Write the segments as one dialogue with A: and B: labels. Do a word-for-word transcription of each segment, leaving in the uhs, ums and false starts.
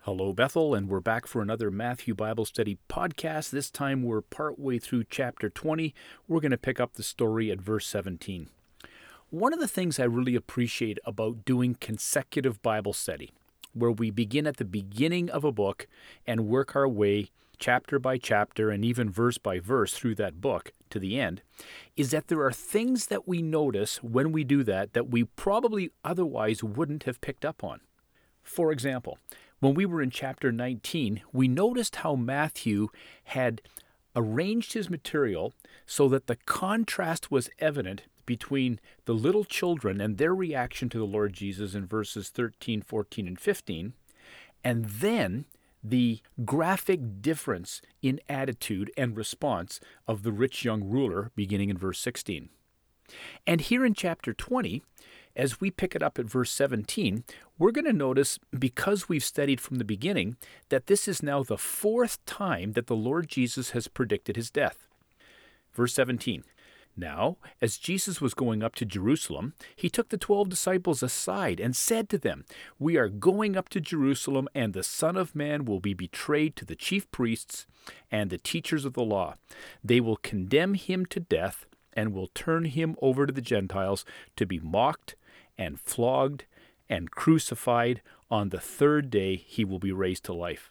A: Hello, Bethel, and we're back for another Matthew Bible Study podcast. This time we're partway through chapter twenty. We're going to pick up the story at verse seventeen. One of the things I really appreciate about doing consecutive Bible study, where we begin at the beginning of a book and work our way chapter by chapter and even verse by verse through that book to the end, is that there are things that we notice when we do that that we probably otherwise wouldn't have picked up on. For example, when we were in chapter nineteen, we noticed how Matthew had arranged his material so that the contrast was evident between the little children and their reaction to the Lord Jesus in verses thirteen, fourteen, and fifteen, and then the graphic difference in attitude and response of the rich young ruler beginning in verse sixteen. And here in chapter twenty, as we pick it up at verse seventeen, we're going to notice, because we've studied from the beginning, that this is now the fourth time that the Lord Jesus has predicted his death. Verse seventeen, Now, as Jesus was going up to Jerusalem, he took the twelve disciples aside and said to them, We are going up to Jerusalem, and the Son of Man will be betrayed to the chief priests and the teachers of the law. They will condemn him to death and will turn him over to the Gentiles to be mocked and flogged and crucified. On the third day he will be raised to life.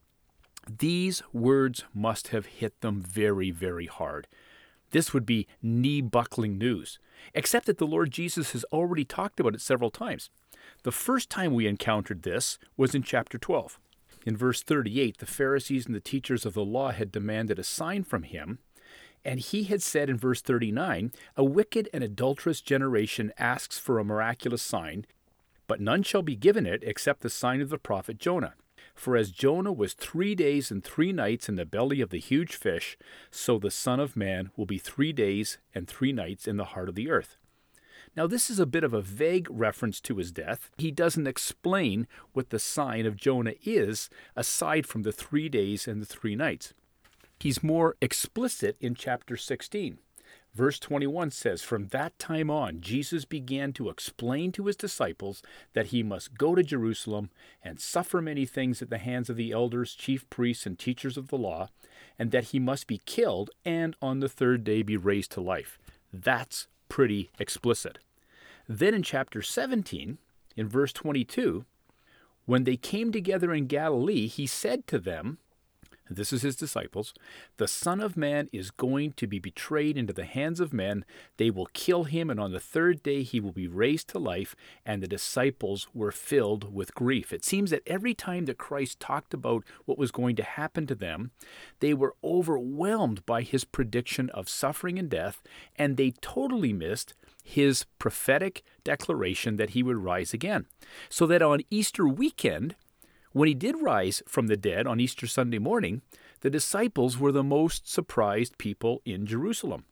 A: These words must have hit them very, very hard. This would be knee-buckling news, except that the Lord Jesus has already talked about it several times. The first time we encountered this was in chapter twelve. In verse thirty-eight, the Pharisees and the teachers of the law had demanded a sign from him, and he had said in verse thirty-nine, A wicked and adulterous generation asks for a miraculous sign, but none shall be given it except the sign of the prophet Jonah. For as Jonah was three days and three nights in the belly of the huge fish, so the Son of Man will be three days and three nights in the heart of the earth. Now this is a bit of a vague reference to his death. He doesn't explain what the sign of Jonah is, aside from the three days and the three nights. He's more explicit in chapter sixteen. Verse twenty-one says, From that time on, Jesus began to explain to his disciples that he must go to Jerusalem and suffer many things at the hands of the elders, chief priests, and teachers of the law, and that he must be killed and on the third day be raised to life. That's pretty explicit. Then in chapter seventeen, in verse twenty-two, when they came together in Galilee, he said to them, this is his disciples, The Son of Man is going to be betrayed into the hands of men. They will kill him, and on the third day he will be raised to life. And the disciples were filled with grief. It seems that every time that Christ talked about what was going to happen to them, they were overwhelmed by his prediction of suffering and death, and they totally missed his prophetic declaration that he would rise again. So that on Easter weekend, when he did rise from the dead on Easter Sunday morning, the disciples were the most surprised people in Jerusalem.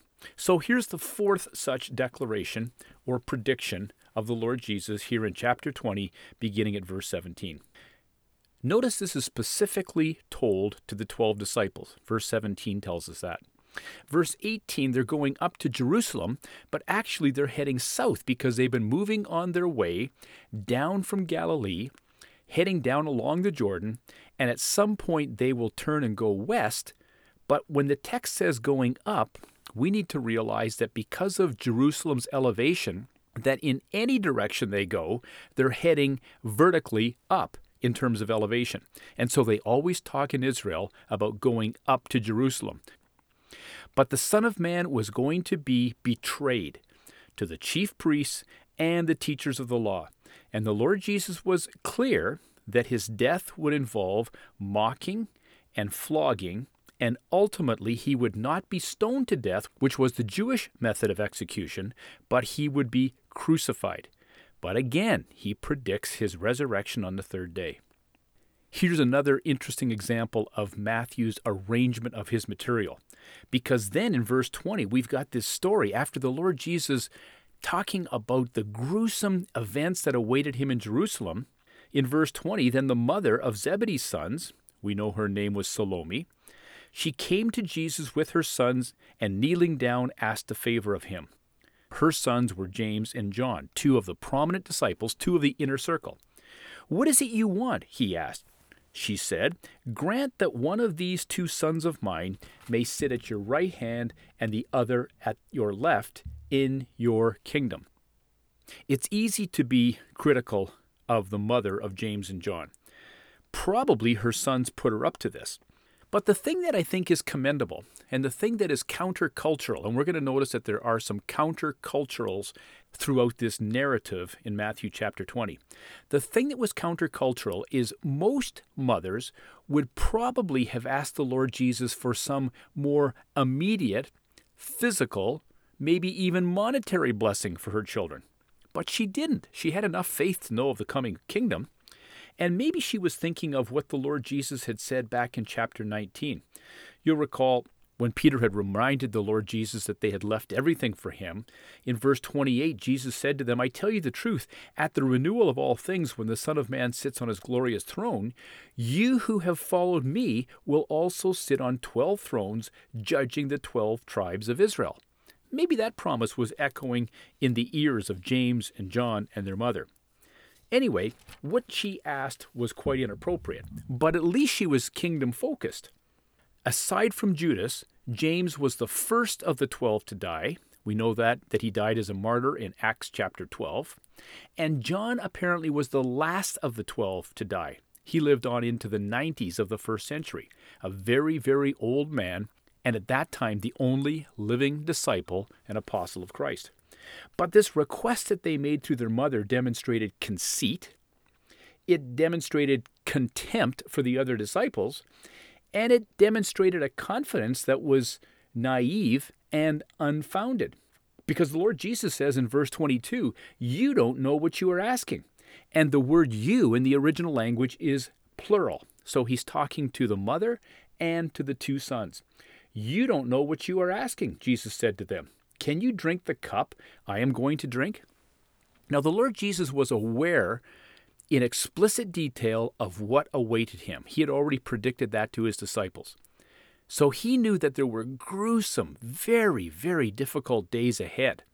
A: So here's the fourth such declaration or prediction of the Lord Jesus here in chapter twenty, beginning at verse seventeen. Notice this is specifically told to the twelve disciples. Verse seventeen tells us that. Verse eighteen, they're going up to Jerusalem, but actually they're heading south because they've been moving on their way down from Galilee, heading down along the Jordan, and at some point they will turn and go west. But when the text says going up, we need to realize that because of Jerusalem's elevation, that in any direction they go, they're heading vertically up in terms of elevation. And so they always talk in Israel about going up to Jerusalem. But the Son of Man was going to be betrayed to the chief priests and the teachers of the law. And the Lord Jesus was clear that his death would involve mocking and flogging, and ultimately he would not be stoned to death, which was the Jewish method of execution, but he would be crucified. But again, he predicts his resurrection on the third day. Here's another interesting example of Matthew's arrangement of his material. Because then in verse twenty, we've got this story after the Lord Jesus talking about the gruesome events that awaited him in Jerusalem. In verse twenty, then the mother of Zebedee's sons, we know her name was Salome, she came to Jesus with her sons and kneeling down asked a favor of him. Her sons were James and John, two of the prominent disciples, two of the inner circle. What is it you want? He asked. she said, grant that one of these two sons of mine may sit at your right hand and the other at your left in your kingdom. It's easy to be critical of the mother of James and John. Probably her sons put her up to this. But the thing that I think is commendable, and the thing that is countercultural, and we're going to notice that there are some counterculturals throughout this narrative in Matthew chapter twenty. The thing that was countercultural is most mothers would probably have asked the Lord Jesus for some more immediate, physical, maybe even monetary blessing for her children. But she didn't. She had enough faith to know of the coming kingdom. And maybe she was thinking of what the Lord Jesus had said back in chapter nineteen. You'll recall when Peter had reminded the Lord Jesus that they had left everything for him. In verse twenty-eight, Jesus said to them, I tell you the truth, at the renewal of all things, when the Son of Man sits on his glorious throne, you who have followed me will also sit on twelve thrones, judging the twelve tribes of Israel. Maybe that promise was echoing in the ears of James and John and their mother. Anyway, what she asked was quite inappropriate, but at least she was kingdom-focused. Aside from Judas, James was the first of the twelve to die. We know that, that he died as a martyr in Acts chapter twelve. And John apparently was the last of the twelve to die. He lived on into the nineties of the first century, a very, very old man, and at that time the only living disciple and apostle of Christ. But this request that they made through their mother demonstrated conceit, it demonstrated contempt for the other disciples, and it demonstrated a confidence that was naive and unfounded. Because the Lord Jesus says in verse twenty-two, you don't know what you are asking. And the word you in the original language is plural. So he's talking to the mother and to the two sons. You don't know what you are asking, Jesus said to them. Can you drink the cup I am going to drink? Now, the Lord Jesus was aware in explicit detail of what awaited him. He had already predicted that to his disciples. So he knew that there were gruesome, very, very difficult days ahead.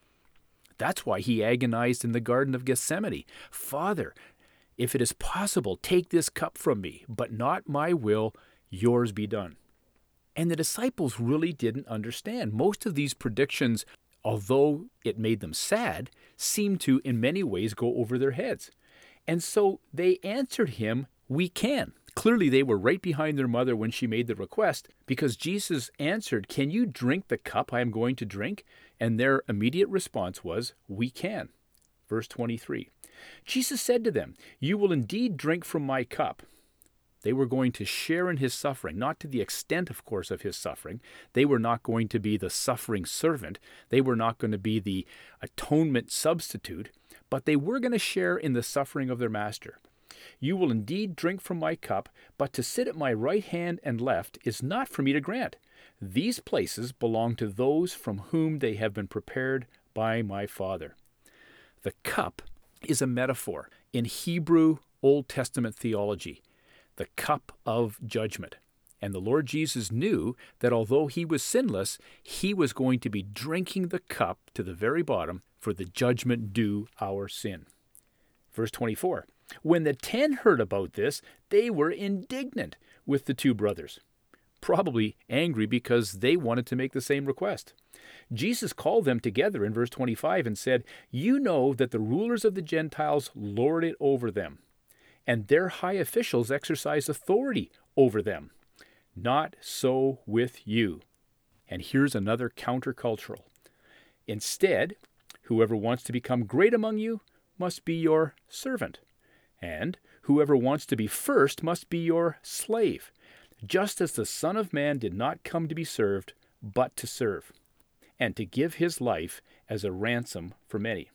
A: That's why he agonized in the Garden of Gethsemane. Father, if it is possible, take this cup from me, but not my will, yours be done. And the disciples really didn't understand. Most of these predictions, although it made them sad, seemed to, in many ways, go over their heads. And so they answered him, we can. Clearly, they were right behind their mother when she made the request, because Jesus answered, can you drink the cup I am going to drink? And their immediate response was, we can. Verse twenty-three. Jesus said to them, you will indeed drink from my cup. They were going to share in his suffering, not to the extent, of course, of his suffering. They were not going to be the suffering servant. They were not going to be the atonement substitute, but they were going to share in the suffering of their master. You will indeed drink from my cup, but to sit at my right hand and left is not for me to grant. These places belong to those from whom they have been prepared by my Father. The cup is a metaphor in Hebrew Old Testament theology. The cup of judgment. And the Lord Jesus knew that although he was sinless, he was going to be drinking the cup to the very bottom for the judgment due our sin. Verse twenty-four. When the ten heard about this, they were indignant with the two brothers, probably angry because they wanted to make the same request. Jesus called them together in verse twenty-five and said, you know that the rulers of the Gentiles lord it over them, and their high officials exercise authority over them. Not so with you. And here's another countercultural. Instead, whoever wants to become great among you must be your servant, and whoever wants to be first must be your slave, just as the Son of Man did not come to be served, but to serve, and to give his life as a ransom for many.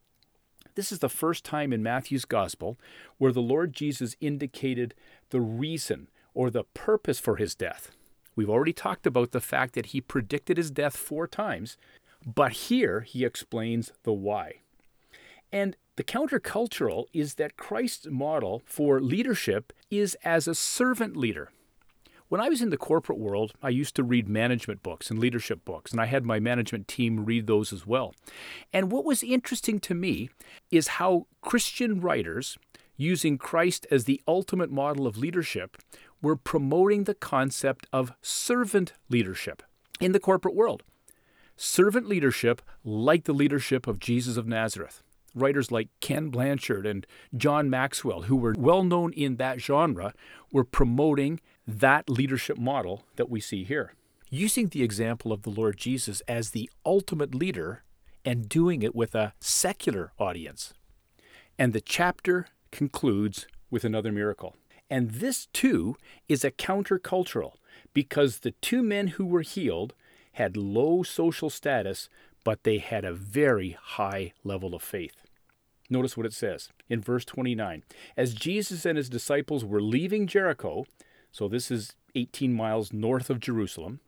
A: This is the first time in Matthew's Gospel where the Lord Jesus indicated the reason or the purpose for his death. We've already talked about the fact that he predicted his death four times, but here he explains the why. And the countercultural is that Christ's model for leadership is as a servant leader. When I was in the corporate world, I used to read management books and leadership books, and I had my management team read those as well. And what was interesting to me is how Christian writers Using Christ as the ultimate model of leadership, we're promoting the concept of servant leadership in the corporate world. Servant leadership like the leadership of Jesus of Nazareth. Writers like Ken Blanchard and John Maxwell, who were well known in that genre, were promoting that leadership model that we see here. Using the example of the Lord Jesus as the ultimate leader and doing it with a secular audience. And the chapter concludes with another miracle. And this, too, is a countercultural, because the two men who were healed had low social status, but they had a very high level of faith. Notice what it says in verse twenty-nine. As Jesus and his disciples were leaving Jericho, so this is eighteen miles north of Jerusalem,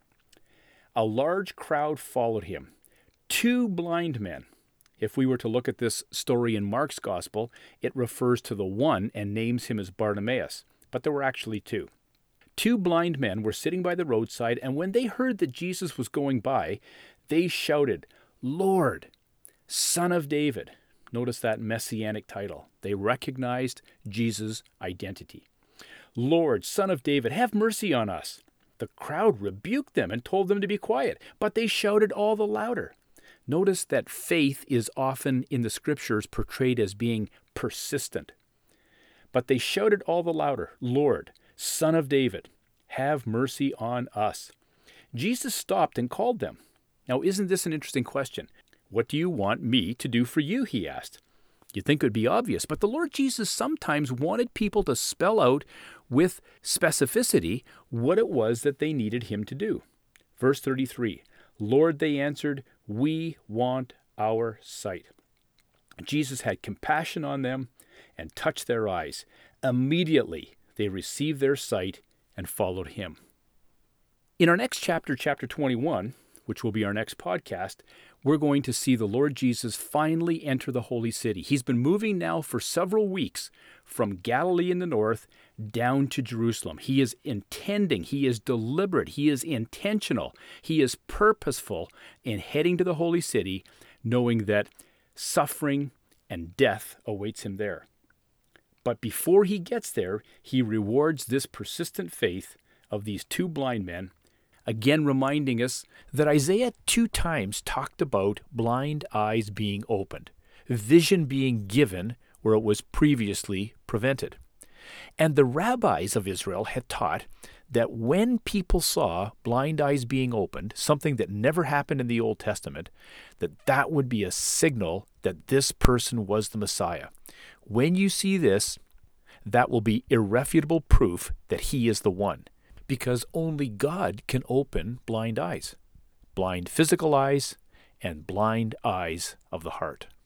A: a large crowd followed him. Two blind men. If we were to look at this story in Mark's gospel, it refers to the one and names him as Bartimaeus, but there were actually two. Two blind men were sitting by the roadside, and when they heard that Jesus was going by, they shouted, "Lord, Son of David." Notice that messianic title. They recognized Jesus' identity. "Lord, Son of David, have mercy on us." The crowd rebuked them and told them to be quiet, but they shouted all the louder. Notice that faith is often in the scriptures portrayed as being persistent. But they shouted all the louder, "Lord, Son of David, have mercy on us." Jesus stopped and called them. Now, isn't this an interesting question? "What do you want me to do for you?" he asked. You'd think it would be obvious, but the Lord Jesus sometimes wanted people to spell out with specificity what it was that they needed him to do. Verse thirty-three, "Lord," they answered, "we want our sight." Jesus had compassion on them and touched their eyes. Immediately, they received their sight and followed him. In our next chapter, chapter twenty-one, which will be our next podcast, we're going to see the Lord Jesus finally enter the holy city. He's been moving now for several weeks from Galilee in the north down to Jerusalem. He is intending, he is deliberate, he is intentional, he is purposeful in heading to the holy city, knowing that suffering and death awaits him there. But before he gets there, he rewards this persistent faith of these two blind men, again reminding us that Isaiah two times talked about blind eyes being opened, vision being given where it was previously prevented. And the rabbis of Israel had taught that when people saw blind eyes being opened, something that never happened in the Old Testament, that that would be a signal that this person was the Messiah. When you see this, that will be irrefutable proof that he is the one, because only God can open blind eyes, blind physical eyes and blind eyes of the heart.